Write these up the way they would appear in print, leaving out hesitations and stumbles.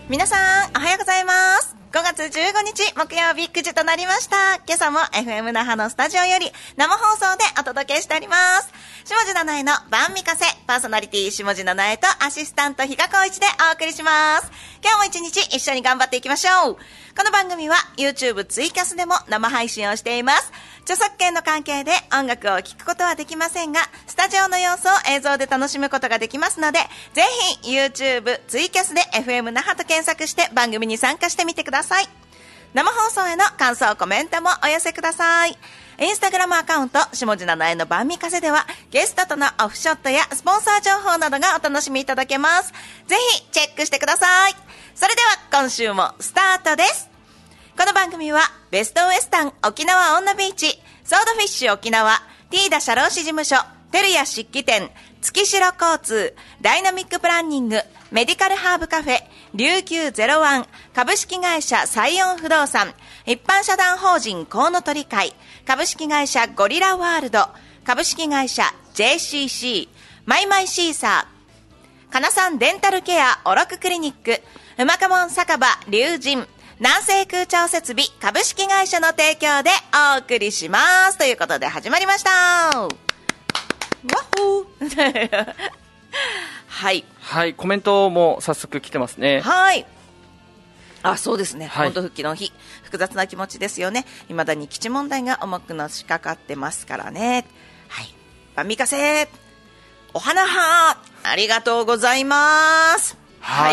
皆さんおはようございます。5月15日木曜日9時となりました。今朝も FM 那覇のスタジオより生放送でお届けしております。下地七重の晩御風、パーソナリティ下地七重とアシスタント比嘉光一でお送りします。今日も一日一緒に頑張っていきましょう。この番組は YouTube ツイキャスでも生配信をしています。著作権の関係で音楽を聴くことはできませんが、スタジオの様子を映像で楽しむことができますので、ぜひ YouTube ツイキャスで FM 那覇と検索して番組に参加してみてください。生放送への感想コメントもお寄せください。インスタグラムアカウント下地七重の晩御風ではゲストとのオフショットやスポンサー情報などがお楽しみいただけます。ぜひチェックしてください。それでは今週もスタートです。この番組はベストウエスタン沖縄オンナビーチ、ソードフィッシュ沖縄、ティーダ社労士事務所、テルヤ漆器店、月城交通、ダイナミックプランニング、メディカルハーブカフェ、琉球01、株式会社サイオン不動産、一般社団法人コウノトリ会、株式会社ゴリラワールド、株式会社 JCC、マイマイシーサー、かなさんデンタルケアオロククリニック、うまかもん酒場龍神、南西空調設備株式会社の提供でお送りします。ということで始まりました。わっほーはい、 はい、コメントも早速来てますね。 はい、あ、そうですね、 はい、 本当復帰の日、複雑な気持ちですよね。未だに基地問題が重くのしかかってますからね。はい、晩御風お花はありがとうございます。 はい、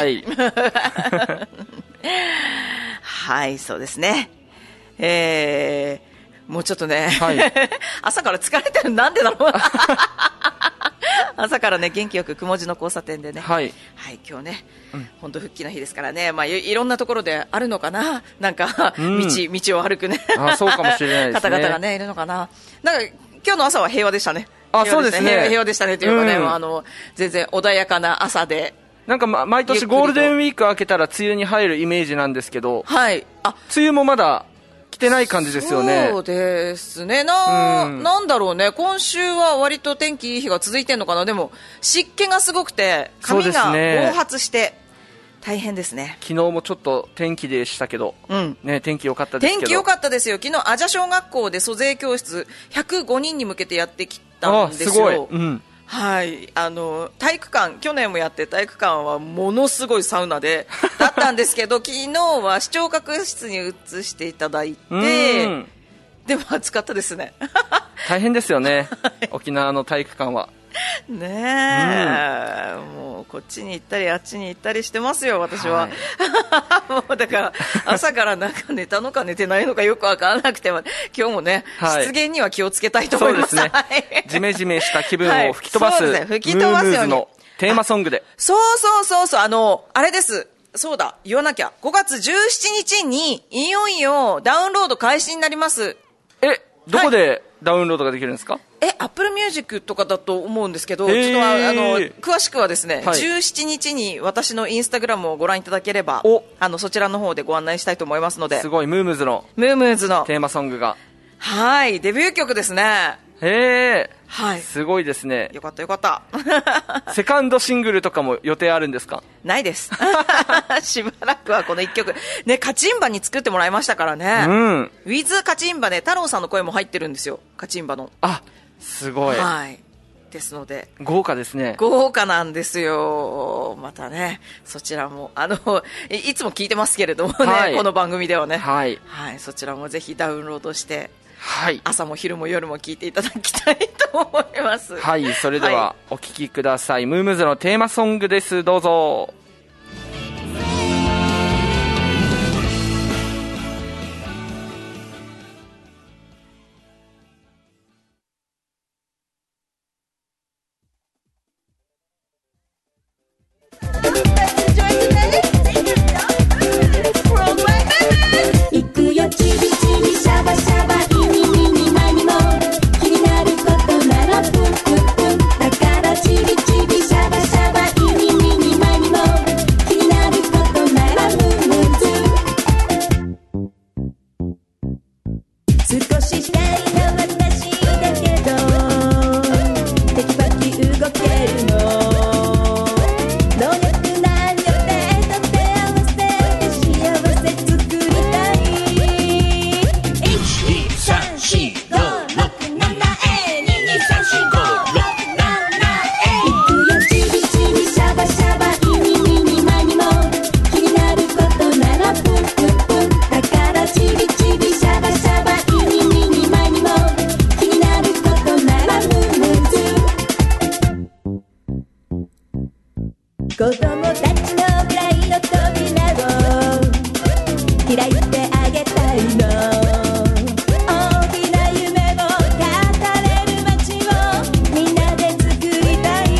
はい、そうですね。もうちょっとね、 はい、 朝から疲れてる、なんでだろう朝からね、元気よくくもじの交差点でね、 はい、 はい、今日ね、本当復帰の日ですからね、まあ、いろんなところであるのかな、なんか、道を歩くねそうかもしれないですね。 方々がね、いるのかな。なんか今日の朝は平和でしたね。 そうですね、 平和でしたねというかね、全然穏やかな朝で、 なんか、毎年ゴールデンウィーク明けたら梅雨に入るイメージなんですけど、 はい、 梅雨もまだ来てない感じですよね。 そうですね、なんだろうね、今週は割と天気いい日が続いてるのかな。でも湿気がすごくて髪が暴発して大変ですね。 昨日もちょっと天気でしたけど、ね、天気良かったですけど。 天気良かったですよ。昨日アジャ小学校で租税教室105人に向けてやってきたんですよ。 すごい、 はい、体育館、去年もやって体育館はものすごいサウナだったんですけど昨日は視聴覚室に移していただいて、でも暑かったですね大変ですよね沖縄の体育館はねえ、もうこっちに行ったりあっちに行ったりしてますよ私は、もうだから朝からなんか寝たのか寝てないのかよく分からなくて、今日もね、失言には気をつけたいと思います。 そうですね、ジメジメした気分を吹き飛ばす、ムームーズのテーマソングで、 そうあれです、そうだ、言わなきゃ、5月17日にいよいよダウンロード開始になります。 どこでダウンロードができるんですか ？Apple Music とかだと思うんですけど、ちょっと詳しくはですね、17日に私のインスタグラムをご覧いただければ、そちらの方でご案内したいと思いますので。 すごい、ムームーズのテーマソングが、 はい、デビュー曲ですね。はい、 すごいですね。 よかったセカンドシングルとかも予定あるんですか？ ないですしばらくはこの1曲ね、カチンバに作ってもらいましたからね、ウィズカチンバで太郎さんの声も入ってるんですよ、カチンバの。 すごい、 はい、ですので豪華ですね。 豪華なんですよ。またね、そちらもいつも聞いてますけれどもね、この番組ではね、そちらもぜひダウンロードして、朝も昼も夜も聞いていただきたいと思います。 はい、それではお聴きください。ムームーズのテーマソングです。どうぞ。 だからチビチビシャバシャバイミミニマニもたちの未来の扉を開いてあげたいの。大きな夢を語れる街をみんなで作りたい。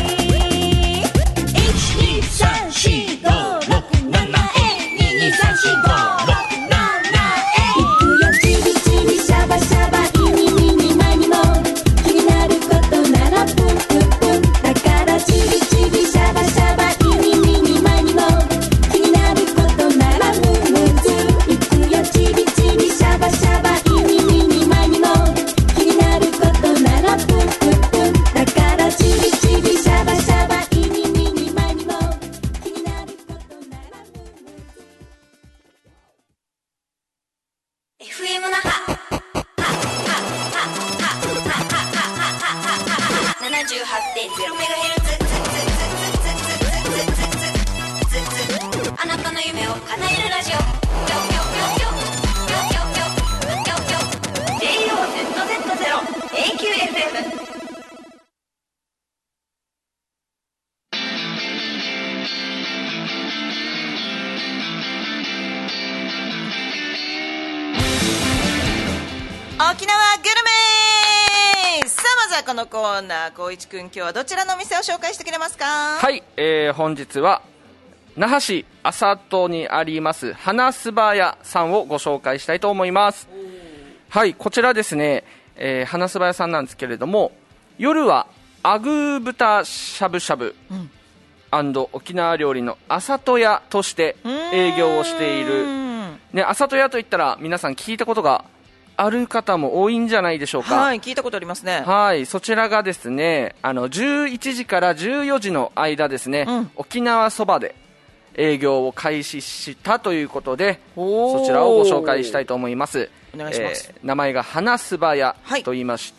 沖縄グルメ。さあまずはこのコーナー、光一くん今日はどちらのお店を紹介してくれますか？ はい、本日は那覇市安里にあります花すば屋さんをご紹介したいと思います。はい、こちらですね、花すば屋さんなんですけれども、夜はアグー豚しゃぶしゃぶ、沖縄料理のあさと屋として営業をしている、ね、あさと屋といったら皆さん聞いたことがある方も多いんじゃないでしょうか。 はい、聞いたことありますね。 はい、そちらがですね、11時から14時の間ですね、沖縄そばで営業を開始したということで、そちらをご紹介したいと思います。 お願いします。 名前が花すば屋と言いまして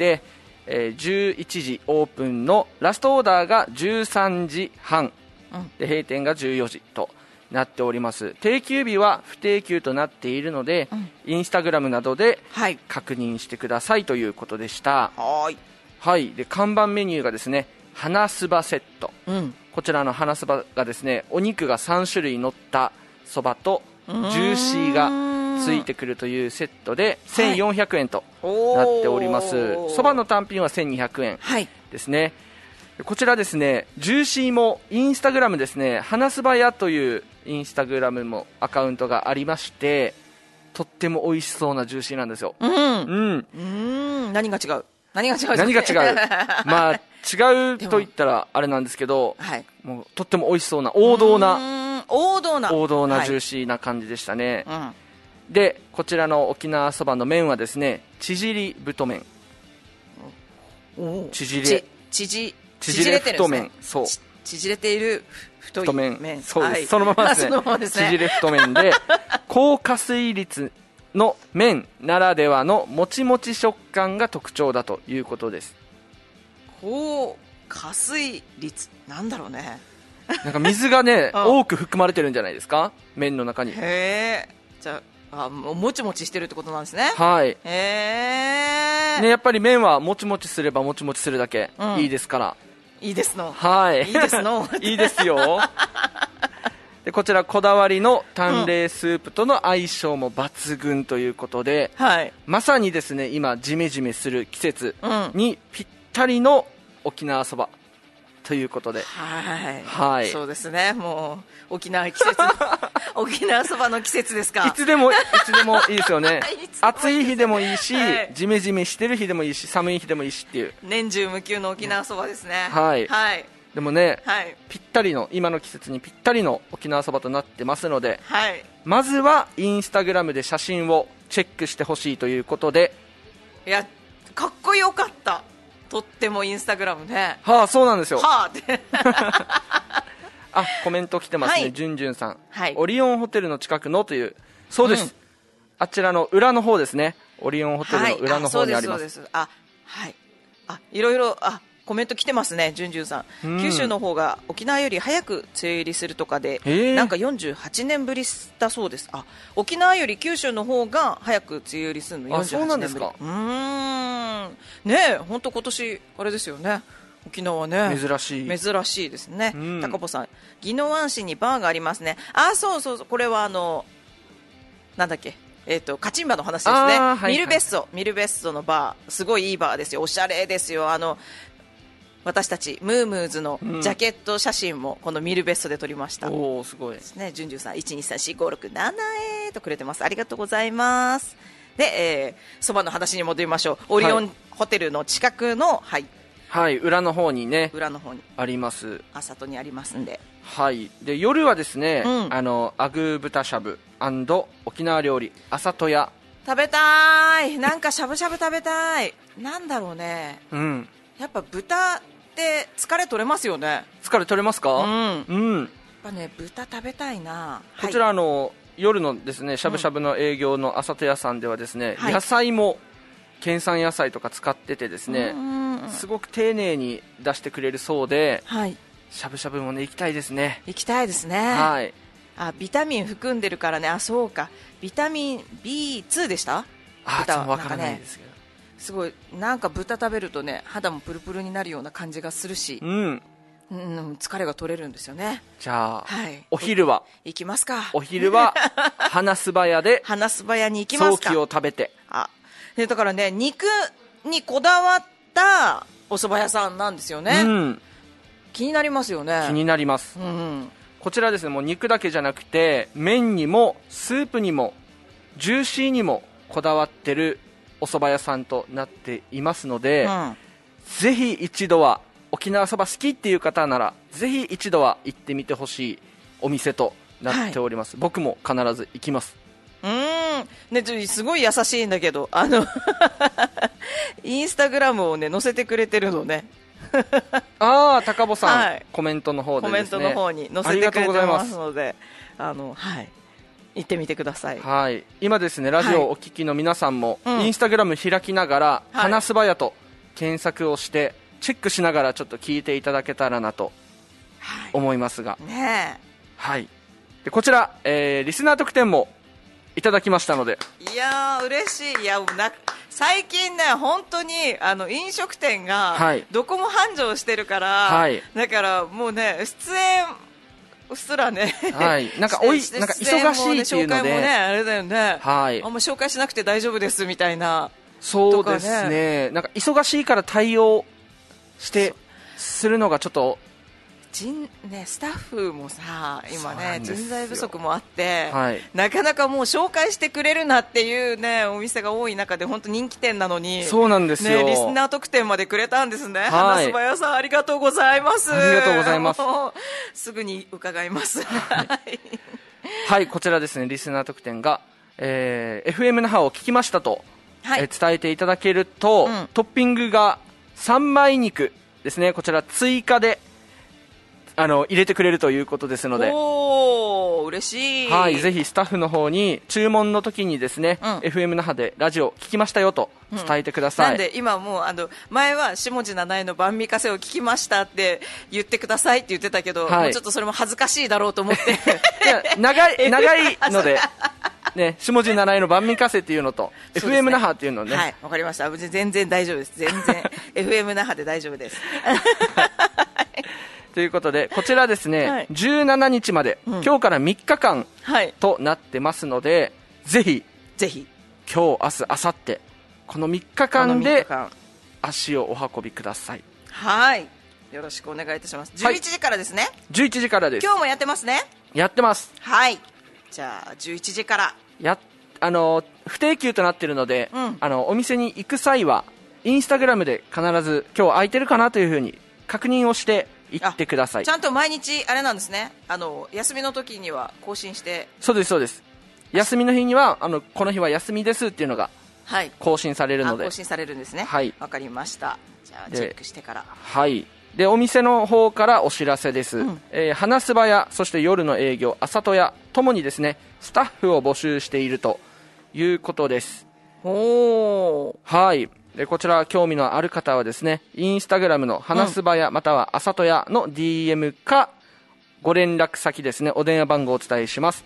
、11時オープンのラストオーダーが13時半、で閉店が14時となっております。定休日は不定休となっているので、インスタグラムなどで確認してくださいということでした。はい、で看板メニューがですね、花すばセット、こちらの花そばがですね、お肉が3種類乗ったそばとジューシーがついてくるというセットで1400円となっております。そばの単品は1200円ですね。こちらですね、ジューシーもインスタグラムですね、花すば屋というインスタグラムもアカウントがありまして、とっても美味しそうなジューシーなんですよ。 何が違う？何が違う？ まあ違うと言ったらあれなんですけど、もうとっても美味しそうな王道なジューシーな感じでしたね。でこちらの沖縄そばの麺はですね、縮り太麺、縮れ太麺、そう、 縮れている太麺、 そうです、そのままですね。縮れ太麺で高加水率の麺ならではのもちもち食感が特徴だということです。 高加水率なんだろうね。 なんか水がね多く含まれてるんじゃないですか、麺の中に。 へえ、じゃあもちもちしてるってことなんですね。 はい。 ね、 やっぱり麺はもちもちすればもちもちするだけいいですから。 いいですの。 はい。 いいですの。 いいですよ。でこちらこだわりの淡麗スープとの相性も抜群ということで、まさにですね、今ジメジメする季節にぴったりの沖縄そばということで、 はい、そうですね。もう沖縄季節沖縄そばの季節ですか。 いつでもいいですよね。暑い日でもいいし、ジメジメしてる日でもいいし、寒い日でもいいしっていう年中無休の沖縄そばですね。 でもね、ぴったりの今の季節にぴったりの沖縄そばとなってますので、まずはインスタグラムで写真をチェックしてほしいということで。 いや、かっこよかった。とってもインスタグラムね。 そうなんですよ。 ってコメント来てますね。じゅんじゅんさん、オリオンホテルの近くのという。そうです、あちらの裏の方ですね。オリオンホテルの裏の方にあります。 いろいろコメント来てますね。じゅんじゅんさん、九州の方が沖縄より早く梅雨入りするとかで、なんか48年ぶりだそうです。沖縄より九州の方が早く梅雨入りするの48年ぶり。 そうなんですか。 ねえ、本当今年あれですよね。 沖縄ね、 珍しいですね。高保さん、宜野湾市にバーがありますね。そうそうそう、これはなんだっけ、カチンバの話ですね。 はいはい、 ミルベッソのバー、すごいいいバーですよ。おしゃれですよ。私たちムームーズのジャケット写真もこのミルベッソで撮りました。 おー、すごいですね。じゅんじゅんさん、1234567とくれてます。ありがとうございます。で、そばの話に戻りましょう。オリオンホテルの近くの、 はい、裏の方にね、あります。 あさとにありますんで。 はい。で、夜はですね、アグ豚しゃぶ&沖縄料理、あさと屋。 食べたい。なんかしゃぶしゃぶ食べたい。なんだろうね。やっぱ豚って疲れ取れますよね。 疲れ取れますか？ やっぱね、豚食べたいな。 こちら夜のですね、しゃぶしゃぶの営業のあさと屋さんではですね、野菜も県産野菜とか使っててですね、すごく丁寧に出してくれるそうで、しゃぶしゃぶもね、行きたいですね。 行きたいですね。 はい。 ビタミン含んでるからね。そうか、ビタミン B2 でした？ 豚は分からないですけど、 すごいなんか豚食べるとね、肌もプルプルになるような感じがするし、疲れが取れるんですよね。 じゃあ、お昼は行きますか。 お昼は花すば屋で花すば屋に行きますか。 早期を食べて、 だからね、肉にこだわったお蕎麦屋さんなんですよね。気になりますよね。 気になります。こちらですね、もう肉だけじゃなくて麺にもスープにもジューシーにもこだわってるお蕎麦屋さんとなっていますので、ぜひ一度は沖縄そば好きっていう方ならぜひ一度は行ってみてほしいお店となっております。僕も必ず行きます。 ね、すごい優しいんだけど、インスタグラムをね載せてくれてるのね。 高保さん、コメントの方でですね、 コメントの方に載せてくれてますので、行ってみてください。 今ですね、ラジオをお聞きの皆さんも、インスタグラム開きながら、花すばやと検索をしてチェックしながらちょっと聞いていただけたらなと思いますが、でこちら、リスナー特典もいただきましたので、 いやー嬉しい。最近ね、本当に飲食店がどこも繁盛してるから、だからもうね、出演すらね、 なんか忙しいっていうので、 紹介もね、あれだよね、あんま紹介しなくて大丈夫ですみたいな。 そうですね、なんか忙しいから対応するのがちょっとスタッフもさ、今ね、人材不足もあって、なかなかもう紹介してくれるなっていうね、お店が多い中で、本当人気店なのに、 そうなんですよ、 リスナー特典までくれたんですね。花すばやさん、ありがとうございます。 ありがとうございます。 すぐに伺います。 こちらですね、リスナー特典が、FM 那覇を聞きましたと、伝えていただけると、トッピングが三枚肉ですね、こちら追加で入れてくれるということですので、 嬉しい。 ぜひスタッフの方に注文の時にですね、FM 那覇でラジオ聞きましたよと伝えてください。 なんで今もう前は下地七重の晩御風を聞きましたって言ってくださいって言ってたけど、もうちょっとそれも恥ずかしいだろうと思って長いのでね、下地七重の晩御風っていうのと、FM 那覇っていうのね、 わかりました。全然大丈夫です。全然FM 那覇で大丈夫です。 ということで、こちらですね、17日まで、今日から3日間となってますので、ぜひ今日、明日、明後日、この3日間で足をお運びください。 よろしくお願いいたします。11時からですね。 11時からです。 今日もやってますね。 やってます。 じゃあ11時から不定休となっているので、お店に行く際はインスタグラムで必ず今日空いてるかなというふうに確認をして行ってください。 ちゃんと毎日あれなんですね、休みの時には更新して。 そうですそうです。休みの日にはこの日は休みですっていうのが更新されるので、 更新されるんですね。わかりました。じゃあチェックしてから。 でお店の方からお知らせです。花すばや、そして夜の営業あさとやともにですね、スタッフを募集しているということです。でこちら興味のある方はですね、インスタグラムの花すばやまたはあさとやの DM かご連絡先ですね、お電話番号をお伝えします。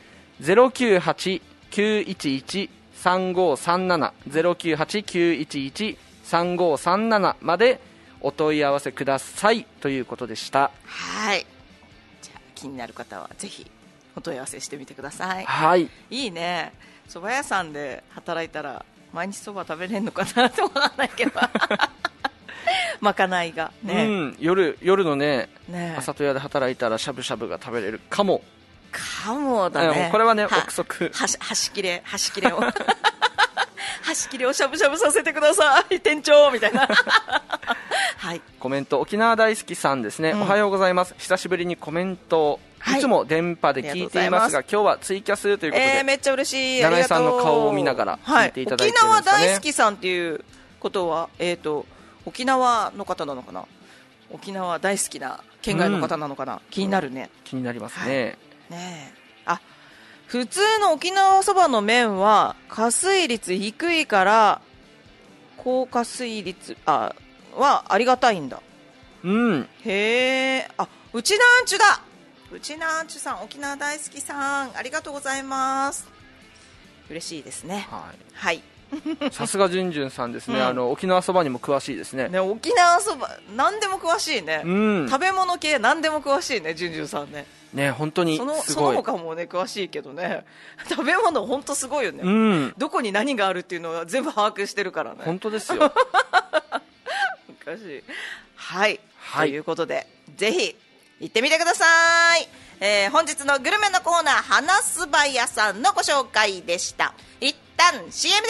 098-911-3537 098-911-3537までお問い合わせくださいということでした。 はい、じゃあ気になる方はぜひお問い合わせしてみてください。 はい、 いいね。蕎麦屋さんで働いたら毎日蕎麦食べれるのかなって思わないけどまかないがね、 夜のね朝戸屋で働いたらしゃぶしゃぶが食べれるかもだね。 これはね憶測端切れを端切れをしゃぶしゃぶさせてください店長みたいなはい、 コメント沖縄大好きさんですね、おはようございます。久しぶりにコメント、いつも電波で聞いていますが、今日はツイキャスということで、 めっちゃ嬉しい。 七井さんの顔を見ながら聞いていただいてるんですかね。 沖縄大好きさんっていうことは、沖縄の方なのかな。沖縄大好きな県外の方なのかな、気になるね。 気になりますね。 ねえ、普通の沖縄そばの麺は加水率低いから高加水率はありがたいんだ。へえ。うちなんちゅだ。うちなんちゅさん、沖縄大好きさん、ありがとうございます。嬉しいですね。はい。 さすがじゅんじゅんさんですね。沖縄そばにも詳しいですね。 沖縄そば何でも詳しいね。食べ物系何でも詳しいね、じゅんじゅんさんね。 ね、本当にすごい。 その他もね詳しいけどね、食べ物本当すごいよね。どこに何があるっていうのは全部把握してるからね。 本当ですよ。 難しい。はい、ということでぜひ行ってみてください。本日のグルメのコーナー、花すば屋さんのご紹介でした。一旦 CM です。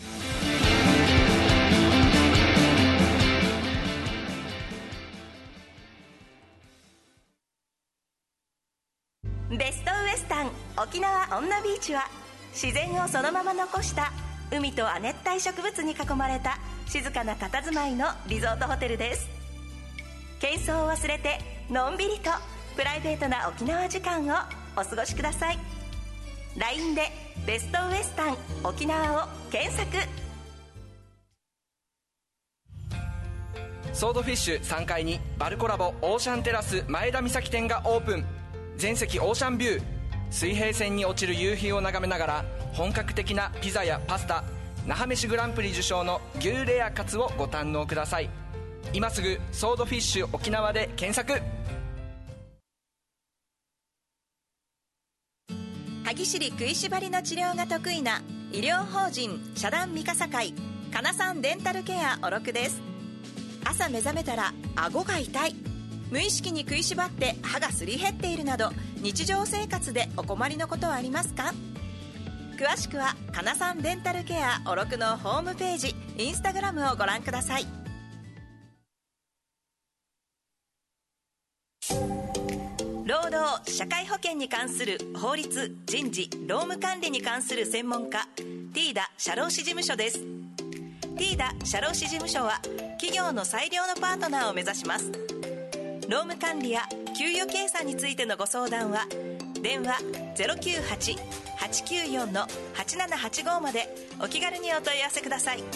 ベストウエスタン沖縄女ビーチは、自然をそのまま残した海と亜熱帯植物に囲まれた静かな佇まいのリゾートホテルです。喧騒を忘れてのんびりとプライベートな沖縄時間をお過ごしください。 LINE でベストウエスタン沖縄を検索。 ソードフィッシュ3階にバルコラボオーシャンテラス前田岬店がオープン。全席オーシャンビュー、水平線に落ちる夕日を眺めながら本格的なピザやパスタ、那覇飯グランプリ受賞の牛レアカツをご堪能ください。今すぐソードフィッシュ沖縄で検索。 歯ぎしり食いしばりの治療が得意な医療法人社団三笠会かなさんデンタルケアおろくです。朝目覚めたら顎が痛い、無意識に食いしばって歯がすり減っているなど、日常生活でお困りのことはありますか？詳しくはかなさんデンタルケアおろくのホームページ、インスタグラムをご覧ください。労働社会保険に関する法律、人事、労務管理に関する専門家、ティーダ社労士事務所です。ティーダ社労士事務所は企業の裁量のパートナーを目指します。労務管理や給与計算についてのご相談は電話 098-894-8785 までお気軽にお問い合わせください。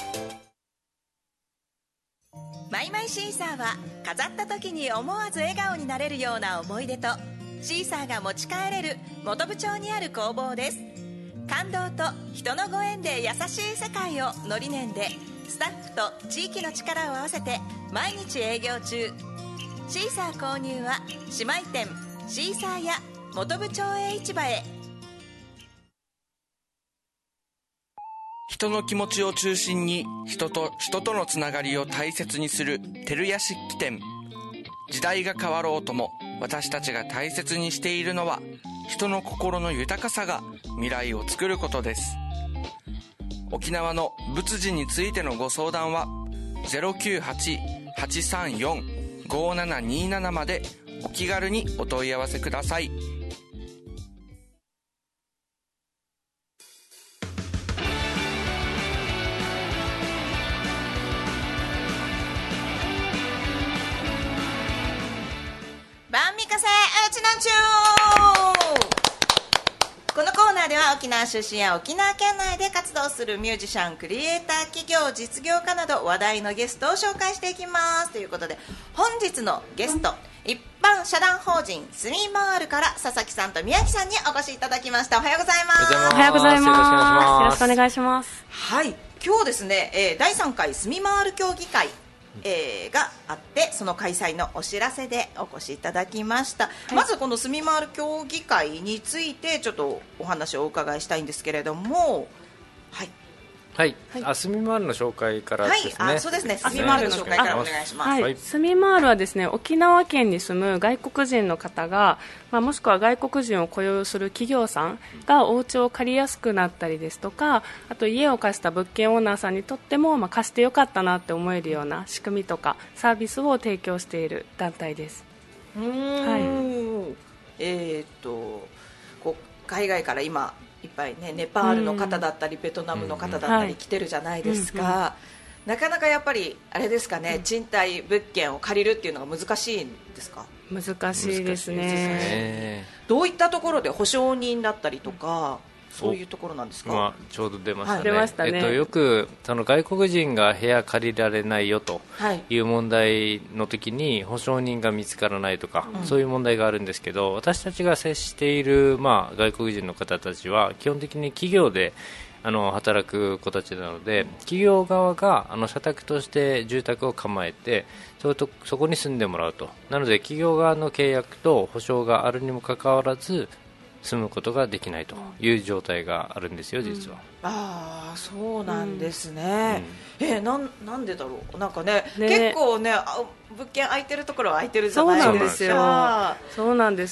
マイマイシーサーは飾った時に思わず笑顔になれるような思い出とシーサーが持ち帰れる本部町にある工房です。感動と人のご縁で優しい世界をの理念で、スタッフと地域の力を合わせて毎日営業中。シーサー購入は姉妹店シーサーや本部町営市場へ。 人の気持ちを中心に人とのつながりを大切にする照屋漆器店。時代が変わろうとも私たちが大切にしているのは人の心の豊かさが未来を作ることです。沖縄の仏事についてのご相談は 098-834-5727 までお気軽にお問い合わせください。 バンミカセうちなんちゅこのコーナーでは沖縄出身や沖縄県内で活動するミュージシャン、クリエイター、企業、実業家など話題のゲストを紹介していきますということで、本日のゲスト、一般社団法人スミマールから佐々木さんと宮城さんにお越しいただきました。おはようございます。 おはようございます。よろしくお願いします。 はい、今日ですね、第3回スミマール協議会があって、その開催のお知らせでお越しいただきました。まずこのすみまる協議会についてちょっとお話をお伺いしたいんですけれども、 はい、すみまるの紹介からですね。 そうですね、すみまるの紹介からお願いします。 すみまるはですね、沖縄県に住む外国人の方が、もしくは外国人を雇用する企業さんがお家を借りやすくなったりですとか、あと家を貸した物件オーナーさんにとっても、貸してよかったなって思えるような仕組みとかサービスを提供している団体です。 海外から今いっぱいね、ネパールの方だったり、ベトナムの方だったり来てるじゃないですか。なかなかやっぱりあれですかね、賃貸物件を借りるっていうのが難しいんですか？ 難しいですね。 どういったところで保証人だったりとか、そういうところなんですか？ ちょうど出ましたね。 出ましたね。 よくその外国人が部屋借りられないよという問題の時に保証人が見つからないとか、そういう問題があるんですけど、私たちが接している外国人の方たちは基本的に企業で働く子たちなので、企業側が社宅として住宅を構えて、そこに住んでもらうと。なので企業側の契約と保証があるにもかかわらず住むことができないという状態があるんですよ、実は。 そうなんですね。なんでだろう。なんかね、結構ね、物件空いてるところは空いてるじゃないですか。 そうなんです。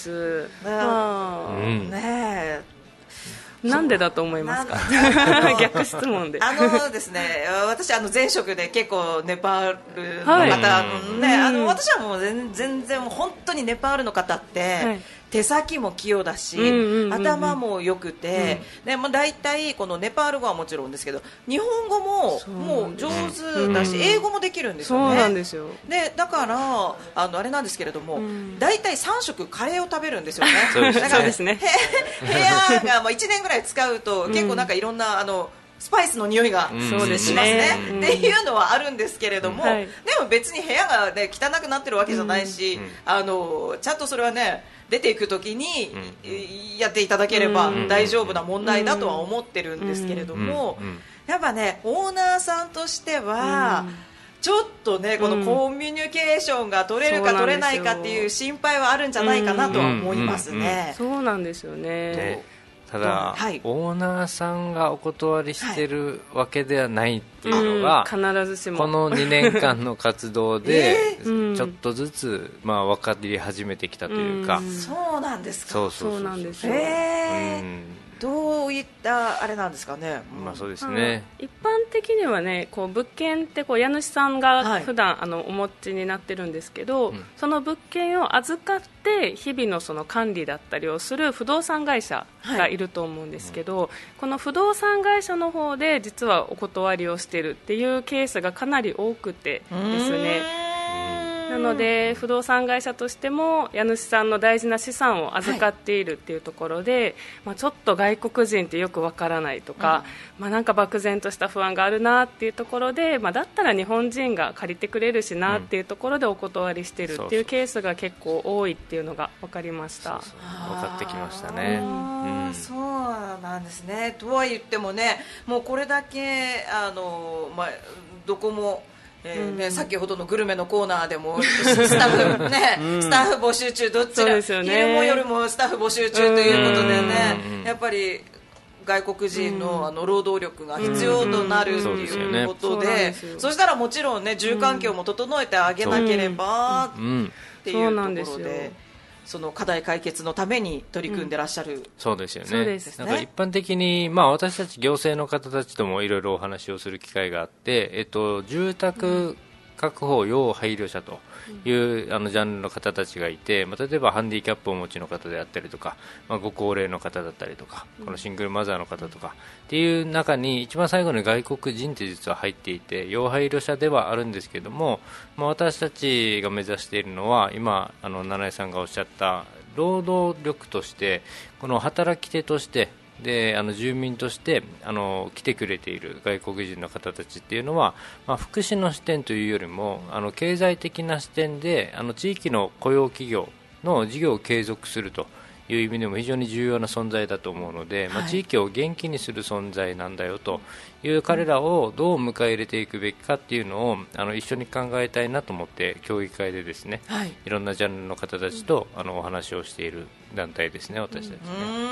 なんでだと思いますか？逆質問で。 ですね、私前職で結構ネパールの方、私はもう全然本当にネパールの方って、手先も器用だし、頭も良くて、だいたいこのネパール語はもちろんですけど、日本語ももう上手だし、英語もできるんですよね。 そうなんですよ。 でだからあれなんですけれども、だいたい3食カレーを食べるんですよね。 そうですね。 部屋が1年ぐらい使うと結構なんかいろんなスパイスの匂いがしますね、っていうのはあるんですけれども、でも別に部屋が、汚くなってるわけじゃないし、ちゃんとそれはね、出ていくときにやっていただければ大丈夫な問題だとは思ってるんですけれども、やっぱね、オーナーさんとしてはちょっとね、このコミュニケーションが取れるか取れないかっていう心配はあるんじゃないかなとは思いますね。 そうなんですよね。 ただ、オーナーさんがお断りしてるわけではないっていうのが、 必ずしもこの2年間の活動でちょっとずつ分かり始めてきたというか。 そうなんですか。 そうなんですよ。 どういったあれなんですかね。 そうですね。 一般的にはね、物件って家主さんが普段お持ちになってるんですけど、その物件を預かって日々のその管理だったりをする不動産会社がいると思うんですけど、この不動産会社の方で実はお断りをしているっていうケースがかなり多くてですね。なので不動産会社としても家主さんの大事な資産を預かっているっていうところで、ちょっと外国人ってよくわからないとか、なんか漠然とした不安があるなっていうところで、だったら日本人が借りてくれるしなっていうところでお断りしているっていうケースが結構多いっていうのが分かりました。 分かってきましたね。 そうなんですね。とは言ってもね、もうこれだけどこも先ほどのグルメのコーナーでもスタッフスタッフ募集中、どちら、昼も夜もスタッフ募集中ということでね、やっぱり外国人の労働力が必要となるということで、そしたらもちろんね、住環境も整えてあげなければっていうところで。その課題解決のために取り組んでらっしゃる。 そうですよね。なんか一般的に、私たち行政の方たちともいろいろお話をする機会があって、住宅確保要配慮者というジャンルの方たちがいて、例えばハンディキャップをお持ちの方であったりとか、ご高齢の方だったりとか、このシングルマザーの方とかっていう中に一番最後に外国人って実は入っていて、要配慮者ではあるんですけども、私たちが目指しているのは今七重さんがおっしゃった労働力として、この働き手としてで住民として来てくれている外国人の方たちっていうのは、福祉の視点というよりも経済的な視点で地域の雇用企業の事業を継続するという意味でも非常に重要な存在だと思うので、地域を元気にする存在なんだよという彼らをどう迎え入れていくべきかっていうのを一緒に考えたいなと思って協議会でですね、いろんなジャンルの方たちとお話をしている団体ですね、私たちね。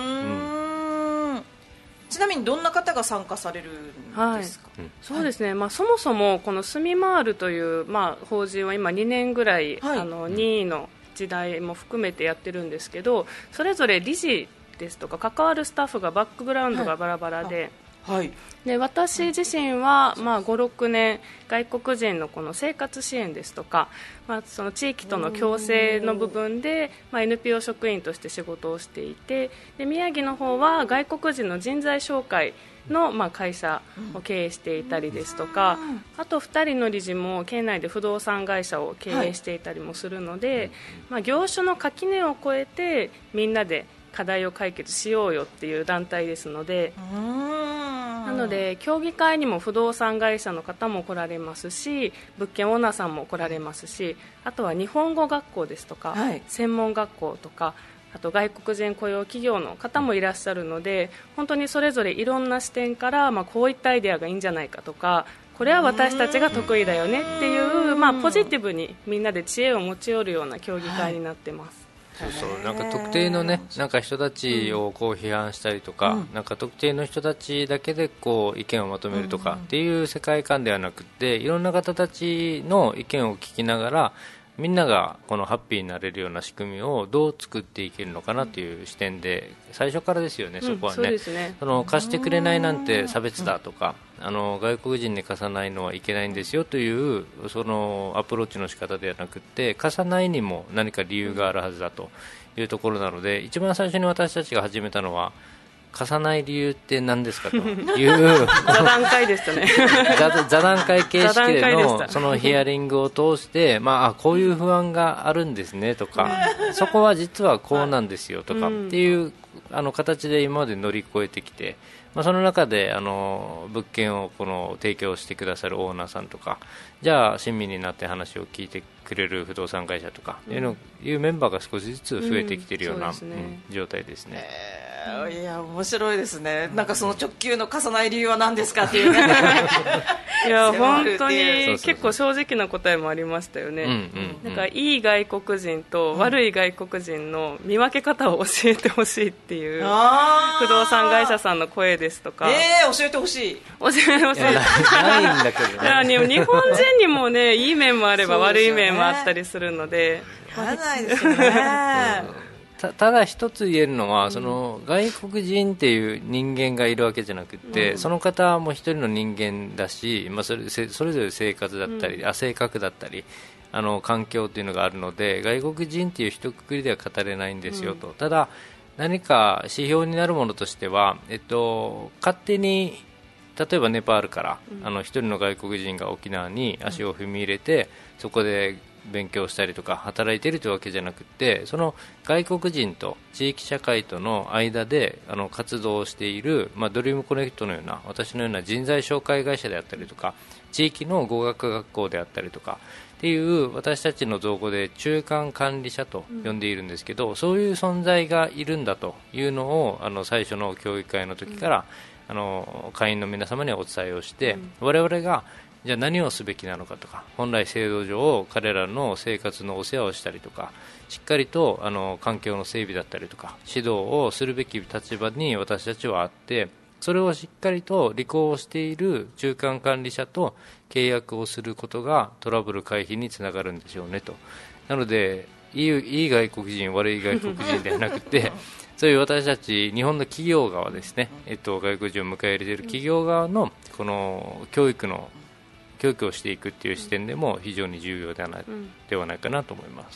ちなみにどんな方が参加されるんですか？ そうですね、そもそもこのスミマールという、法人は今2年ぐらい、任意の時代も含めてやってるんですけど、それぞれ理事ですとか関わるスタッフがバックグラウンドがバラバラで、で私自身は、5、6年外国人のこの生活支援ですとか、その地域との共生の部分で、NPO 職員として仕事をしていて、で宮城の方は外国人の人材紹介の、会社を経営していたりですとか、あと2人の理事も県内で不動産会社を経営していたりもするので、業種の垣根を越えてみんなで課題を解決しようよっていう団体ですので、なので協議会にも不動産会社の方も来られますし、物件オーナーさんも来られますし、あとは日本語学校ですとか、専門学校とか、あと外国人雇用企業の方もいらっしゃるので、本当にそれぞれいろんな視点から、こういったアイデアがいいんじゃないかとか、これは私たちが得意だよねっていう、ポジティブにみんなで知恵を持ち寄るような協議会になってます。 なんか特定のね、なんか人たちをこう批判したりとか、なんか特定の人たちだけでこう意見をまとめるとかっていう世界観ではなくて、いろんな方たちの意見を聞きながら、みんながこのハッピーになれるような仕組みをどう作っていけるのかなという視点で、最初からですよね、そこはね。その貸してくれないなんて差別だとか、外国人に貸さないのはいけないんですよというそのアプローチの仕方ではなくて、貸さないにも何か理由があるはずだというところなので、一番最初に私たちが始めたのは、貸さない理由って何ですかという座談会でしたね座談会形式でのそのヒアリングを通して、こういう不安があるんですねとか、そこは実はこうなんですよとかっていう形で今まで乗り越えてきて、その中で物件を提供してくださるオーナーさんとか、じゃあ親身になって話を聞いてくれる不動産会社とかいうメンバーが少しずつ増えてきているような状態ですね。 いや面白いですね。なんかその直球の貸さない理由は何ですかっていうねいや本当に結構正直な答えもありましたよね。なんかいい外国人と悪い外国人の見分け方を教えてほしいっていう不動産会社さんの声ですとか、 教えてほしい教えてほしいないんだけどね。日本人にもね、いい面もあれば悪い面もあったりするので、 やらないですよねただ一つ言えるのは、その外国人っていう人間がいるわけじゃなくて、その方も一人の人間だし、それぞれ生活だったり、性格だったり環境っていうのがあるので、外国人っていう一括りでは語れないんですよと。ただ何か指標になるものとしては、勝手に例えばネパールから一人の外国人が沖縄に足を踏み入れて、そこで勉強したりとか働いているというわけじゃなくて、その外国人と地域社会との間で活動をしている、ドリームコネクトのような、私のような人材紹介会社であったりとか、地域の語学学校であったりとかっていう、私たちの造語で中間管理者と呼んでいるんですけど、そういう存在がいるんだというのを最初の協議会の時から会員の皆様にはお伝えをして、我々がじゃあ何をすべきなのかとか、本来制度上彼らの生活のお世話をしたりとか、しっかりと環境の整備だったりとか指導をするべき立場に私たちはあって、それをしっかりと履行している中間管理者と契約をすることがトラブル回避につながるんでしょうねと。なのでいい外国人悪い外国人ではなくてそういう私たち日本の企業側ですね、外国人を迎え入れている企業側のこの教育をしていくっていう視点でも非常に重要ではないかなと思います。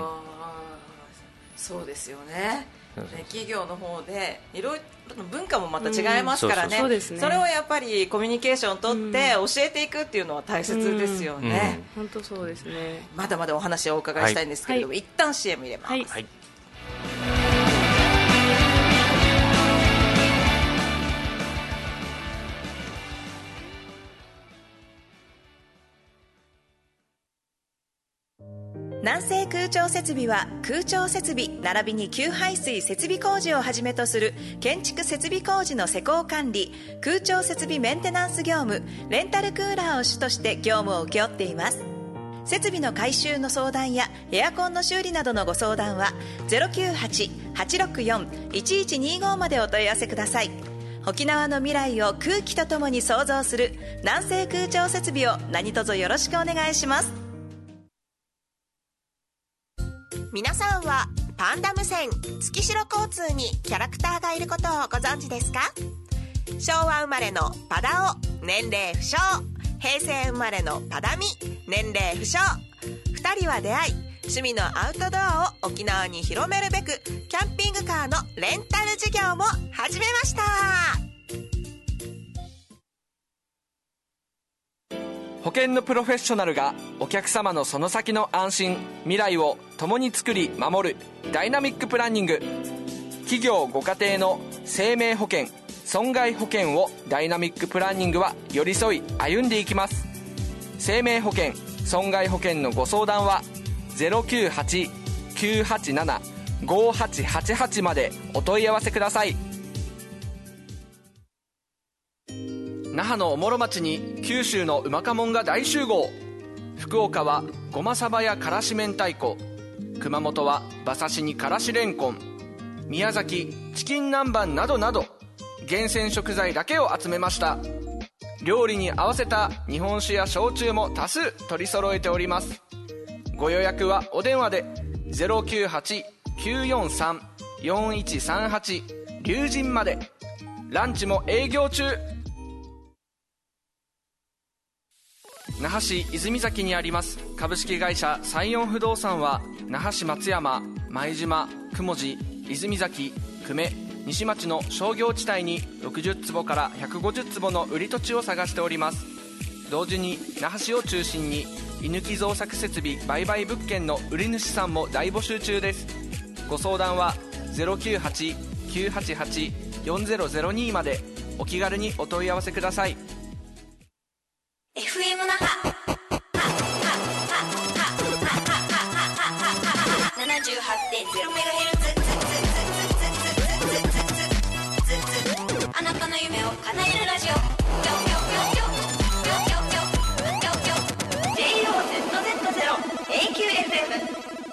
そうですよね。企業の方でいろいろ文化もまた違いますからね、それをやっぱりコミュニケーションを取って教えていくっていうのは大切ですよね。 本当そうですね。 まだまだお話をお伺いしたいんですけれども、一旦 CM 入れます。 南西空調設備は空調設備並びに給排水設備工事をはじめとする建築設備工事の施工管理、空調設備メンテナンス業務、レンタルクーラーを主として業務を請け負っています。設備の改修の相談やエアコンの修理などのご相談は 098-864-1125 までお問い合わせください。沖縄の未来を空気とともに創造する南西空調設備を何卒よろしくお願いします。皆さんはパンダ無線月城交通にキャラクターがいることをご存知ですか？昭和生まれのパダオ、年齢不詳。平成生まれのパダミ、年齢不詳。2人は出会い、趣味のアウトドアを沖縄に広めるべくキャンピングカーのレンタル事業も始めました。 保険のプロフェッショナルがお客様のその先の安心、未来を共に作り守るダイナミックプランニング。企業ご家庭の生命保険、損害保険をダイナミックプランニングは寄り添い歩んでいきます。生命保険、損害保険のご相談は 098-987-5888 までお問い合わせください。那覇のおもろ町に九州のうまかもんが大集合。福岡はごまさばやからし明太子、熊本は馬刺しにからしれんこん、宮崎チキン南蛮などなど厳選食材だけを集めました。料理に合わせた日本酒や焼酎も多数取り揃えております。ご予約はお電話で 098-943-4138 龍神まで。ランチも営業中。那覇市泉崎にあります株式会社西園不動産は、那覇市松山、前島、雲寺、泉崎、久米、西町の商業地帯に60坪から150坪の売り土地を探しております。同時に那覇市を中心に居抜き造作設備売買物件の売り主さんも大募集中です。ご相談は 098-988-4002 までお気軽にお問い合わせください。 FM 那覇 78.0MHz あなたの夢を叶えるラジオ JOZZ0AQFM。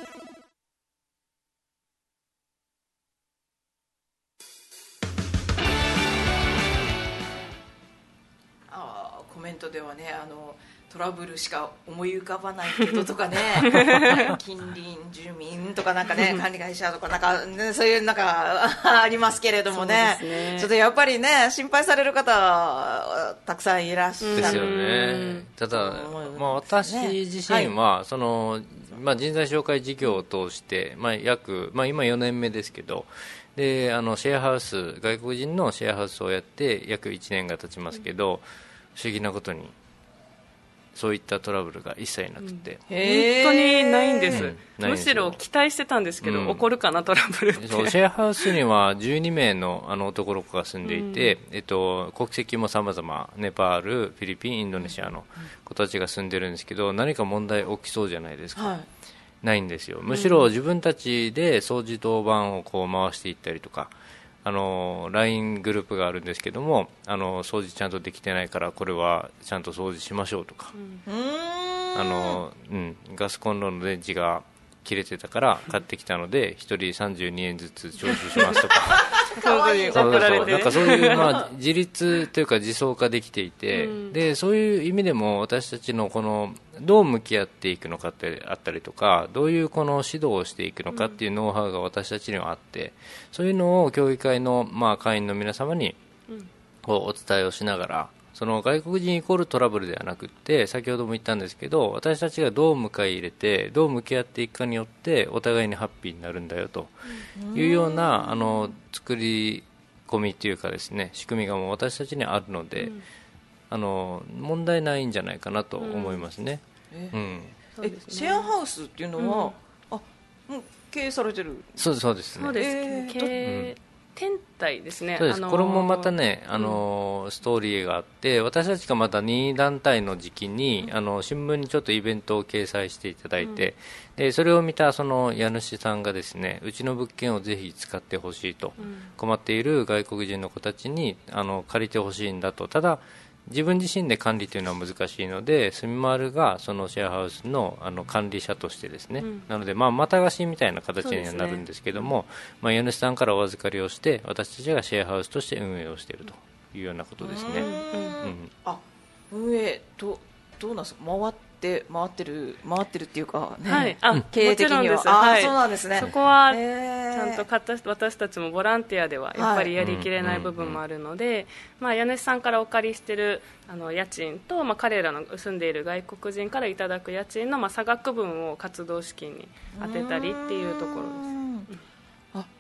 コメントではね、トラブルしか思い浮かばないこととかね近隣住民とかなんかね管理会社とかなんか、ね、そういうなんかありますけれども ね、ちょっとやっぱりね心配される方たくさんいらっしゃるですよね。ただ、私自身は、その人材紹介事業を通して、今4年目ですけど、でシェアハウス、外国人のシェアハウスをやって約1年が経ちますけど、不思議なことにそういったトラブルが一切なくて、 本当にないんです、むしろ期待してたんですけど、起こるかなトラブルって。 そう、シェアハウスには12名の男の子が住んでいて、国籍も様々、ネパール、フィリピン、インドネシアの子たちが住んでるんですけど、何か問題起きそうじゃないですか、ないんですよ。むしろ自分たちで掃除当番をこう回していったりとか、LINE グループがあるんですけども、掃除ちゃんとできてないからこれはちゃんと掃除しましょうとか、ガスコンロの電池が切れてたから買ってきたので1人32円ずつ徴収しますとかそういう自立というか自走化できていて、でそういう意味でも私たちのこのどう向き合っていくのかってあったりとか、どういうこの指導をしていくのかっていうノウハウが私たちにはあって、そういうのを協議会の会員の皆様にお伝えをしながら、その外国人イコールトラブルではなくって、先ほども言ったんですけど、私たちがどう迎え入れてどう向き合っていくかによってお互いにハッピーになるんだよというような作り込みというかですね、仕組みがもう私たちにあるので、問題ないんじゃないかなと思いますね。 シェアハウスっていうのは、もう経営されてる？ そうですね。 経営天体ですね。 そうです、これもまたね、ストーリーがあって、私たちがまた任意団体の時期に、新聞にちょっとイベントを掲載していただいて、でそれを見たその家主さんがですね、うちの物件をぜひ使ってほしいと、困っている外国人の子たちに借りてほしいんだと。ただ自分自身で管理というのは難しいので、住みまるがそのシェアハウスの管理者としてですね、なのでまた貸しみたいな形にはなるんですけども、家主さんからお預かりをして私たちがシェアハウスとして運営をしているというようなことですね。 運営どうなんですか？回ってるっていうか、ね、 はい、 経営的にはそうなんですね。 そこはちゃんと私たちもボランティアではやっぱりやりきれない部分もあるので、家主さんからお借りしている家賃と、彼らの住んでいる外国人からいただく家賃の差額分を活動資金に充てたりっていうところです。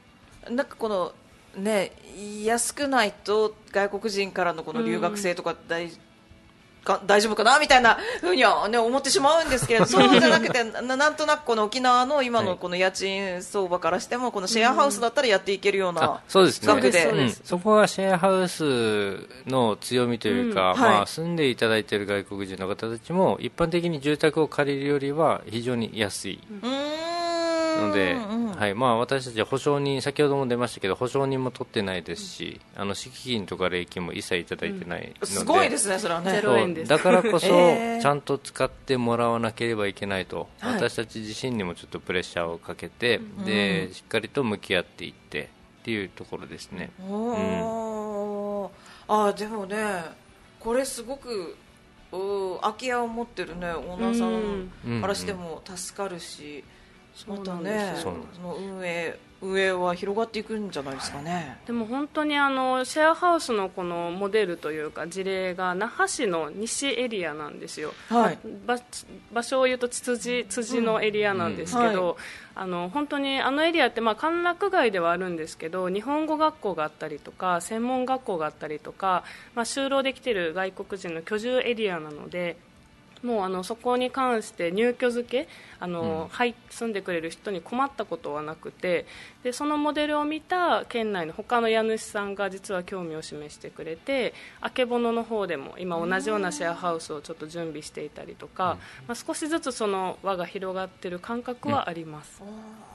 なんかこのね、安くないと外国人からのこの留学生とか大丈夫かなみたいなふうには、ね、思ってしまうんですけれど、そうじゃなくてなんとなくこの沖縄の今のこの家賃相場からしても、このシェアハウスだったらやっていけるような額で、 そこはシェアハウスの強みというか、住んでいただいている外国人の方たちも一般的に住宅を借りるよりは非常に安いので、私たちは保証人、先ほども出ましたけど保証人も取ってないですし、敷金とか礼金も一切いただいてないので、 すごいですね、それはね。 0円です。 だからこそちゃんと使ってもらわなければいけないと、私たち自身にもちょっとプレッシャーをかけて、でしっかりと向き合っていってっていうところですね。 でもね、これすごく空き家を持ってるねオーナーさんからしても助かるし、またね、その運営は広がっていくんじゃないですかね。 でも本当にシェアハウスのこのモデルというか事例が那覇市の西エリアなんですよ。場所を言うと辻のエリアなんですけど、本当にエリアって歓楽街ではあるんですけど、日本語学校があったりとか専門学校があったりとか、就労できている外国人の居住エリアなので、もうそこに関して入居付け住んでくれる人に困ったことはなくて、でそのモデルを見た県内の他の家主さんが実は興味を示してくれて、あけぼのの方でも今同じようなシェアハウスをちょっと準備していたりとか、少しずつその輪が広がっている感覚はあります。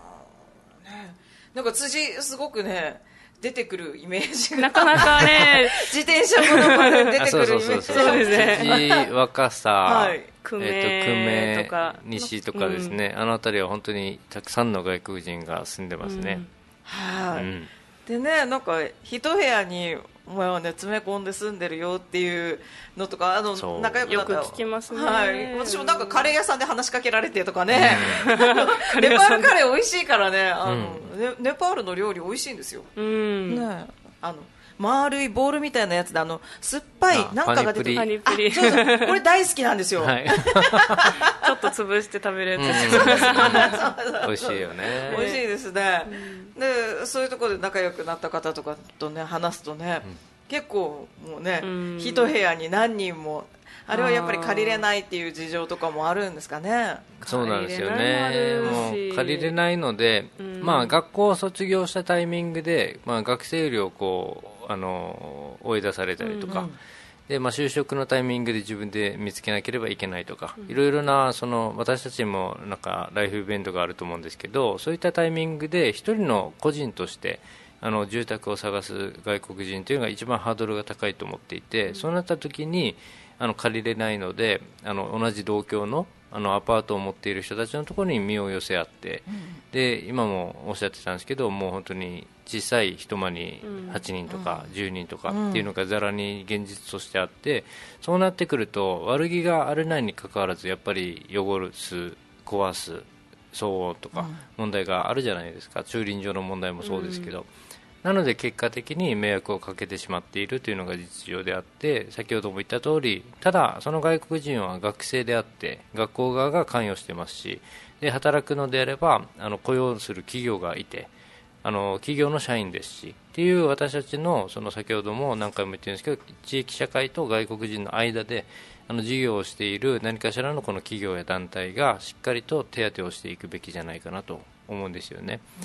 なんか辻すごくね出てくるイメージがなかなかね自転車ものまで出てくるイメージそうですね。 辻、若狭、 久米とか西とかですね、あの辺りは本当にたくさんの外国人が住んでますね。 でね、なんか一部屋にお前はね詰め込んで住んでるよっていうのとか仲良くなったよく聞きますね。 私もなんかカレー屋さんで話しかけられてとかね、ネパールカレー美味しいからね、ネパールの料理美味しいんですよ。ね、丸いボールみたいなやつで酸っぱいなんかが出てくる。これ大好きなんですよ。 ちょっと潰して食べるやつ。 美味しいよね。 美味しいですね。でそういうところで仲良くなった方とかとね話すとね、結構もうね一部屋に何人も、あれはやっぱり借りれないっていう事情とかもあるんですかね。 そうなんですよね。もう借りれないので、学校を卒業したタイミングで、学生よりを追い出されたりとか、で就職のタイミングで自分で見つけなければいけないとか、いろいろな私たちもなんかライフイベントがあると思うんですけど、そういったタイミングで一人の個人として住宅を探す外国人というのが一番ハードルが高いと思っていて、そうなった時に借りれないので、同じ同郷のアパートを持っている人たちのところに身を寄せ合って、で今もおっしゃってたんですけど、もう本当に小さい一間に8人とか10人とかっていうのがざらに現実としてあって、そうなってくると悪気があるないにかかわらずやっぱり汚す、壊す、騒音とか問題があるじゃないですか。駐輪場の問題もそうですけど、なので結果的に迷惑をかけてしまっているというのが実情であって、先ほども言った通り、ただその外国人は学生であって学校側が関与してますし、で働くのであれば雇用する企業がいて、企業の社員ですしっていう、私たちの先ほども何回も言ってるんですけど、地域社会と外国人の間で事業をしている何かしらのこの企業や団体がしっかりと手当てをしていくべきじゃないかなと思うんですよね。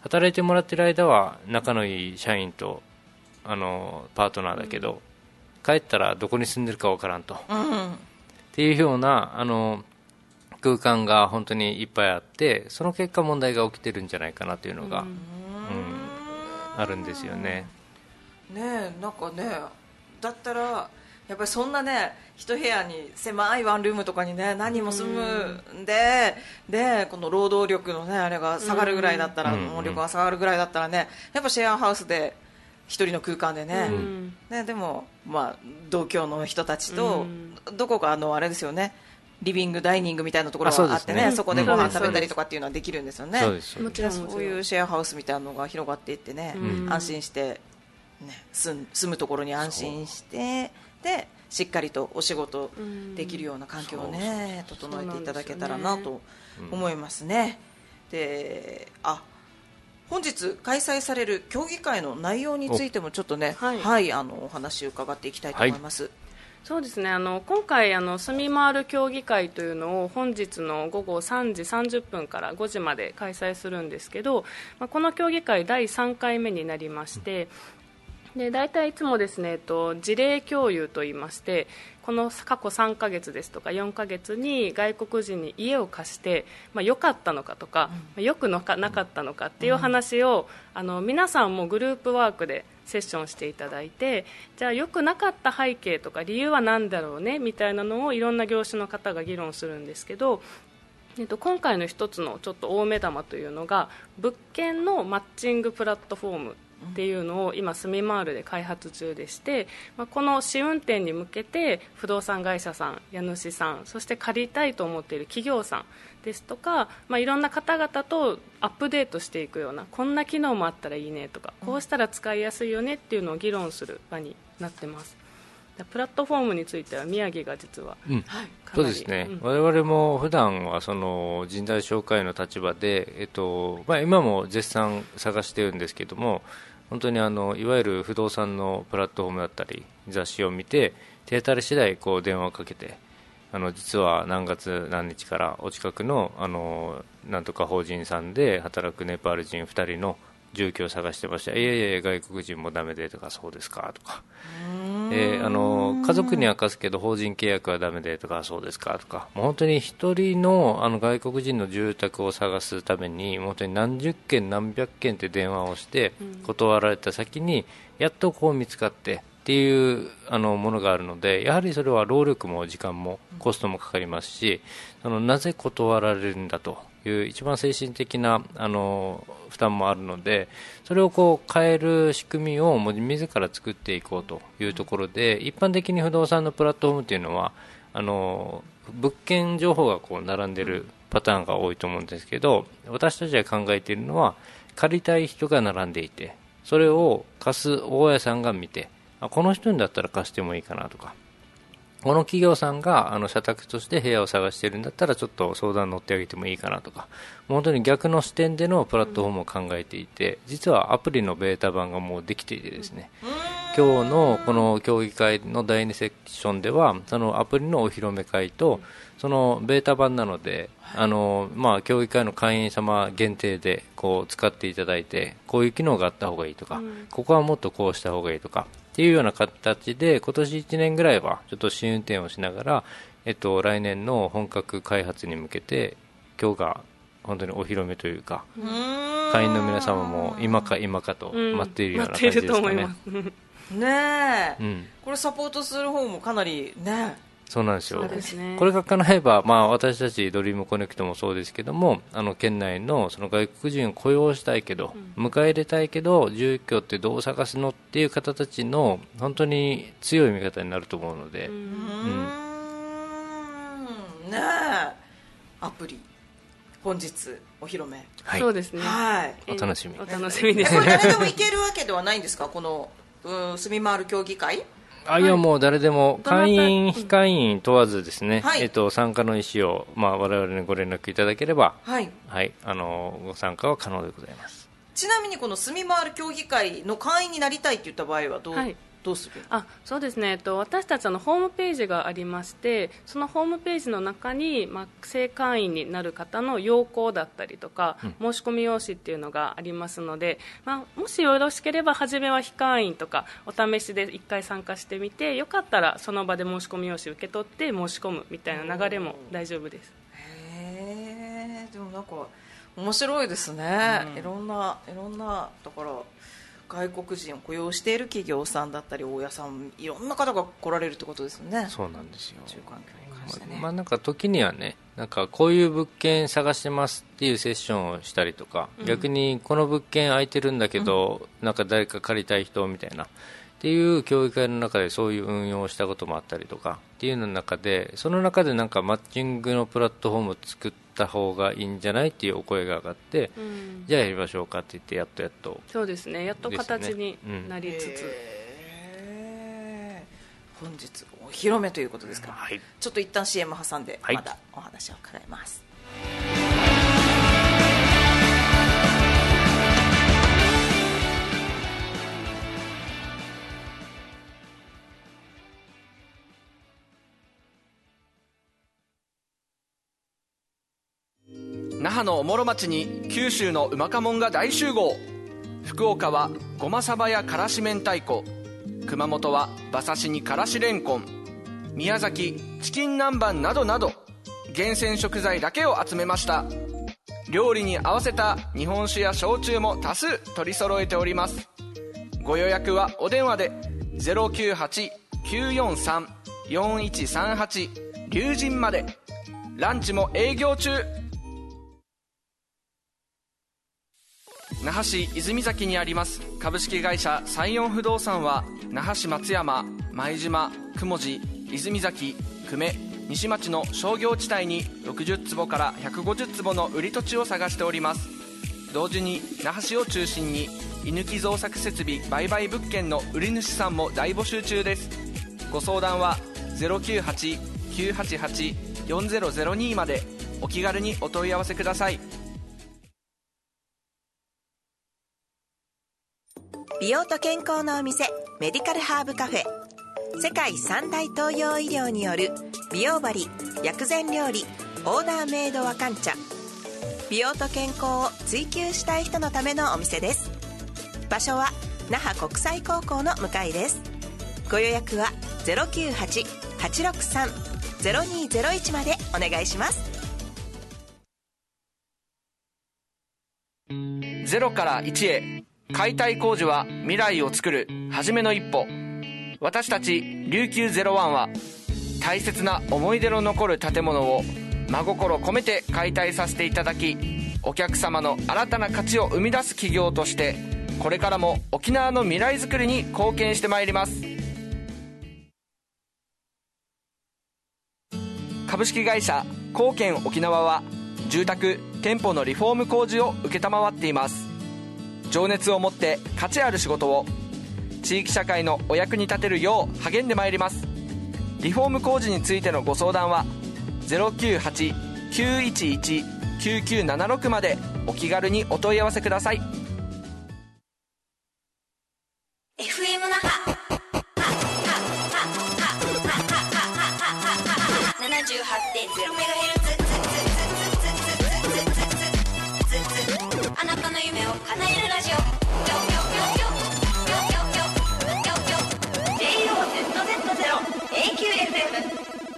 働いてもらってる間は仲のいい社員とパートナーだけど、帰ったらどこに住んでるかわからんと、っていうような空間が本当にいっぱいあって、その結果問題が起きてるんじゃないかなというのが、あるんですよね。 ねえ、なんかね、だったらやっぱりそんなね、一部屋に狭いワンルームとかにね、何人も住むんで、この労働力のね、あれが下がるぐらいだったら、能力が下がるぐらいだったらね、やっぱシェアハウスで一人の空間でね、でも、まあ、同居の人たちと、どこかあれですよね、リビングダイニングみたいなところがあってね、そこでご飯食べたりとかっていうのはできるんですよね。 もちろんそういうシェアハウスみたいなのが広がっていってね、安心して、ね、住むところに安心してでしっかりとお仕事できるような環境をね、整えていただけたらなと思いますね。で、本日開催される競技会の内容についてもちょっとね、お話を伺っていきたいと思います。 そうですね、今回住み回る競技会というのを本日の午後3時30分から5時まで開催するんですけど、この競技会第3回目になりまして、で大体いつもですね、事例共有といいまして、この過去3ヶ月ですとか4ヶ月に外国人に家を貸して、良かったのかとか、良くなかったのかっていう話を、皆さんもグループワークでセッションしていただいて、じゃあ良くなかった背景とか理由は何だろうねみたいなのをいろんな業種の方が議論するんですけど、今回の一つのちょっと大目玉というのが物件のマッチングプラットフォームっていうのを今住み回るで開発中でして、この試運転に向けて不動産会社さん、家主さん、そして借りたいと思っている企業さんですとか、いろんな方々とアップデートしていくような、こんな機能もあったらいいねとか、こうしたら使いやすいよねっていうのを議論する場になってます。プラットフォームについては宮城が実は、 そうですね、我々も普段はその人材紹介の立場で、今も絶賛探しているんですけども、本当にいわゆる不動産のプラットフォームだったり雑誌を見て、手当たり次第電話をかけて、実は何月何日からお近くのなんとか法人さんで働くネパール人2人の住居を探してました。いやいや外国人もダメでとか、そうですかとか、家族には貸すけど法人契約はダメでとか、そうですかとか、もう本当に一人の外国人の住宅を探すために本当に何十件何百件って電話をして断られた先にやっと見つかってっていうものがあるので、やはりそれは労力も時間もコストもかかりますし、なぜ断られるんだという一番精神的な負担もあるので、それを変える仕組みを自ら作っていこうというところで、一般的に不動産のプラットフォームというのは物件情報が並んでいるパターンが多いと思うんですけど、私たちが考えているのは借りたい人が並んでいて、それを貸す大家さんが見て、この人にだったら貸してもいいかなとか、この企業さんが社宅として部屋を探しているんだったらちょっと相談乗ってあげてもいいかなとか、本当に逆の視点でのプラットフォームを考えていて、実はアプリのベータ版がもうできていてですね、今日のこの競技会の第2セクションではそのアプリのお披露目会と、そのベータ版なので競技会の会員様限定で使っていただいて、こういう機能があった方がいいとか、ここはもっとこうした方がいいとかっていうような形で、今年1年ぐらいはちょっと試運転をしながら、来年の本格開発に向けて今日が本当にお披露目というか、会員の皆様も今か今かと待っているような感じですかね。 ねえ、これサポートする方もかなりね。 そうなんですよ。これが叶えば、私たちドリームコネクトもそうですけども、県内のその外国人を雇用したいけど、迎え入れたいけど住居ってどう探すのっていう方たちの本当に強い味方になると思うので、ねえ、アプリ本日お披露目、 そうですね、 お楽しみです。 これ誰でも行けるわけではないんですか、この住み回る競技会？ いや、もう誰でも会員非会員問わずですね、参加の意思を我々にご連絡いただければ、ご参加は可能でございます。 ちなみにこの住み回る競技会の会員になりたいって言った場合はどうどうする？ そうですね、私たちホームページがありまして、そのホームページの中に、正会員になる方の要項だったりとか、申し込み用紙っていうのがありますので、もしよろしければ初めは非会員とかお試しで1回参加してみて、よかったらその場で申し込み用紙受け取って申し込むみたいな流れも大丈夫です。 へー、でもなんか面白いですね、いろんなだから外国人を雇用している企業さんだったり大家さん、いろんな方が来られるってことですよね。 そうなんですよ。 住環境に関してね、 なんか時にはね、なんかこういう物件探してますっていうセッションをしたりとか、逆にこの物件空いてるんだけど、なんか誰か借りたい人みたいなっていう協議会の中でそういう運用をしたこともあったりとかっていうの中で、その中でなんかマッチングのプラットフォームを作った方がいいんじゃないっていうお声が上がって、じゃあやりましょうかって言ってやっとそうですね、やっと形になりつつ、 本日お披露目ということですから、 はい、 ちょっと一旦 CM 挟んではい、 またお話を伺います。 那覇のおもろ町に九州のうまかもんが大集合。福岡はごまさばやからし明太子、熊本は馬刺しにからしれんこん、宮崎チキン南蛮などなど厳選食材だけを集めました。料理に合わせた日本酒や焼酎も多数取り揃えております。ご予約はお電話で 098-943-4138 龍神まで。ランチも営業中。那覇市泉崎にあります株式会社西園不動産は、那覇市松山、前島、雲寺、泉崎、久米、西町の商業地帯に60坪から150坪の売り土地を探しております。同時に那覇市を中心に居抜き造作設備売買物件の売り主さんも大募集中です。ご相談は 098-988-4002 までお気軽にお問い合わせください。 美容と健康のお店、メディカルハーブカフェ。世界三大東洋医療による美容針、薬膳料理、オーダーメイド和漢茶。美容と健康を追求したい人のためのお店です。場所は那覇国際高校の向かいです。ご予約は 098-863-0201 までお願いします。 ゼロから1へ、解体工事は未来を作る初めの一歩。私たち琉球01は大切な思い出の残る建物を真心込めて解体させていただき、お客様の新たな価値を生み出す企業としてこれからも沖縄の未来づくりに貢献してまいります。株式会社貢献沖縄は住宅・店舗のリフォーム工事を承っています。情熱を持って価値ある仕事を地域社会のお役に立てるよう励んでまいります。リフォーム工事についてのご相談は 098-911-9976 までお気軽にお問い合わせください。 FM 那覇 78.0MHz、 あなたの夢を叶えるラジオ、JOZZ0AQFM。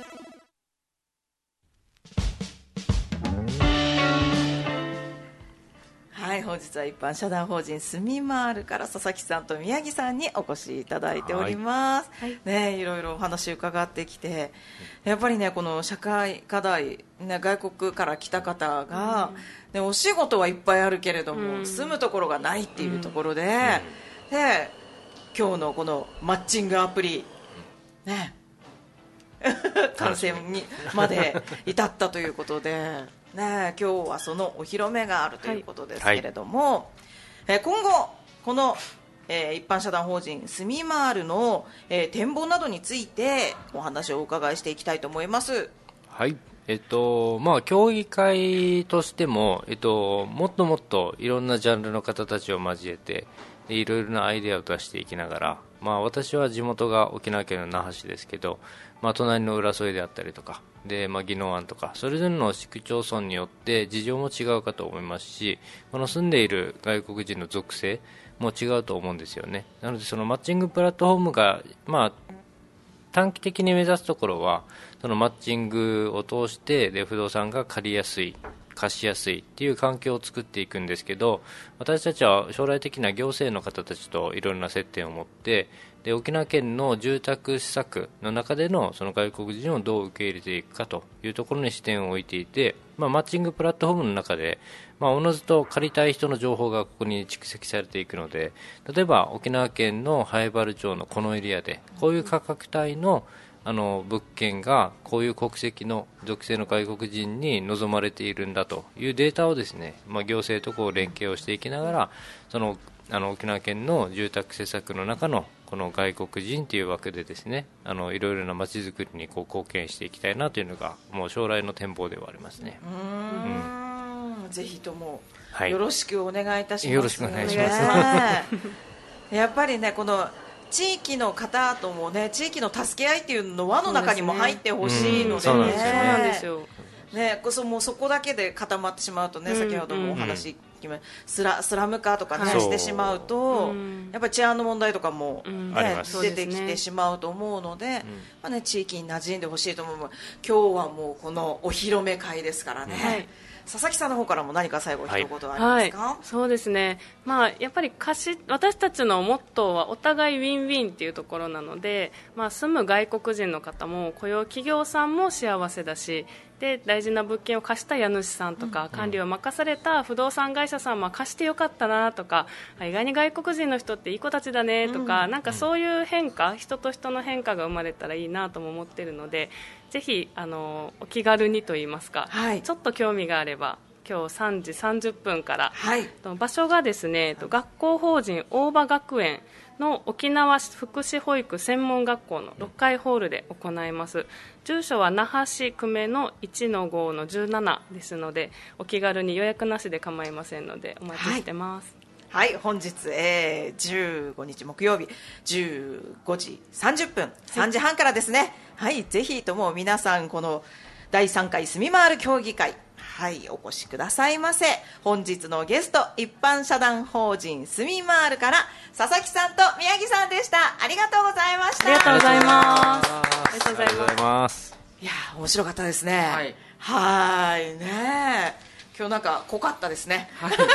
はい、本日は一般社団法人スミマールから佐々木さんと宮城さんにお越しいただいております、はい、ね、いろいろお話伺ってきて、やっぱりね、この社会課題、ね、外国から来た方が、ね、お仕事はいっぱいあるけれども、住むところがないっていうところで、で今日のこのマッチングアプリ、ね完成にまで至ったということで、ね、今日はそのお披露目があるということですけれども、今後この、一般社団法人スミマールの、展望などについてお話をお伺いしていきたいと思います。 はい、協議会としても、もっともっといろんなジャンルの方たちを交えて、 でいろいろなアイデアを出していきながら、私は地元が沖縄県の那覇市ですけど、隣の浦添であったりとかで、宜野湾とかそれぞれの市区町村によって事情も違うかと思いますし、この住んでいる外国人の属性も違うと思うんですよね。なのでそのマッチングプラットフォームが、短期的に目指すところはそのマッチングを通してで不動産が借りやすい、貸しやすいっていう環境を作っていくんですけど、私たちは将来的な行政の方たちといろいろな接点を持ってで沖縄県の住宅施策の中でのその外国人をどう受け入れていくかというところに視点を置いていて、マッチングプラットフォームの中で、おのずと借りたい人の情報がここに蓄積されていくので、例えば沖縄県の南風原町のこのエリアでこういう価格帯の物件がこういう国籍の属性の外国人に望まれているんだというデータをですね、行政とこう連携をしていきながらその沖縄県の住宅施策の中のこの外国人という枠でですね、いろいろな街づくりにこう貢献していきたいなというのがもう将来の展望ではありますね。 ぜひともはい、 よろしくお願いいたします。 よろしくお願いします。 やっぱりね、この地域の方ともね、地域の助け合いっていうの輪の中にも入ってほしいのでね。 そうなんですよ。 ね、もうそこだけで固まってしまうとね、先ほどもお話スラム化とかね、してしまうと、やっぱり治安の問題とかも、ね出てきてしまうと思うので、地域に馴染んでほしいと思う。今日はもうこのお披露目会ですからね、佐々木さんの方からも何か最後一言ありますか？ そうですね、やっぱり私たちのモットーはお互いウィンウィンっていうところなので、住む外国人の方も雇用企業さんも幸せだし、で大事な物件を貸した家主さんとか、管理を任された不動産会社さんも貸してよかったなとか、意外に外国人の人っていい子たちだねとか、なんかそういう変化、人と人の変化が生まれたらいいなとも思っているので、ぜひお気軽にといいますか、ちょっと興味があれば今日3時30分から、場所がですね、学校法人大場学園の沖縄福祉保育専門学校の6階ホールで行います。住所は那覇市久米の 1-5-17 ですので、お気軽に予約なしで構いませんのでお待ちしてます。 本日、15日木曜日15時30分、3時半からですね。ぜひとも皆さんこの第3回住み回る協議会、お越しくださいませ。本日のゲスト、一般社団法人住み回るから佐々木さんと宮城さんでした。ありがとうございました。 ありがとうございます。ありがとうございます。 いや面白かったですね。ね、今日なんか濃かったですね。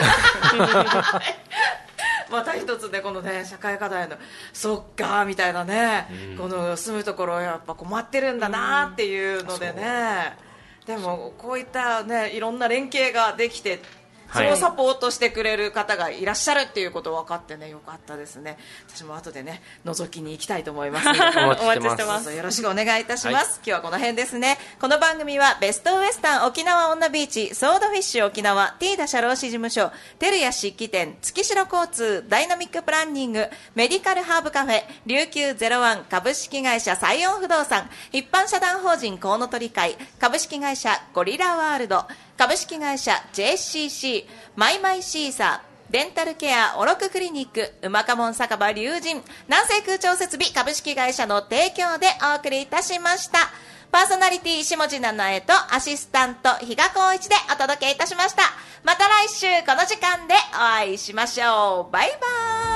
また一つでこのね、社会課題のそっかみたいなね、この住むところやっぱ困ってるんだなっていうのでね、でもこういったね、いろんな連携ができて、それをサポートしてくれる方がいらっしゃるっていうことを分かってね、よかったですね。私も後でね、覗きに行きたいと思いますのでお待ちしてます。 よろしくお願いいたします。今日はこの辺ですね。この番組はベストウエスタン沖縄女ビーチ、ソードフィッシュ沖縄、ティーダ社労士事務所、テルヤ漆器店、月城交通、ダイナミックプランニング、メディカルハーブカフェ、琉球01株式会社サイオン不動産、一般社団法人コウノトリ会、株式会社ゴリラワールド、株式会社 JCC、 マイマイシーサー、デンタルケアオロククリニック、うまかもん酒場龍神、南西空調設備株式会社の提供でお送りいたしました。パーソナリティ下地七重とアシスタント比嘉光一でお届けいたしました。また来週この時間でお会いしましょう。バイバーイ。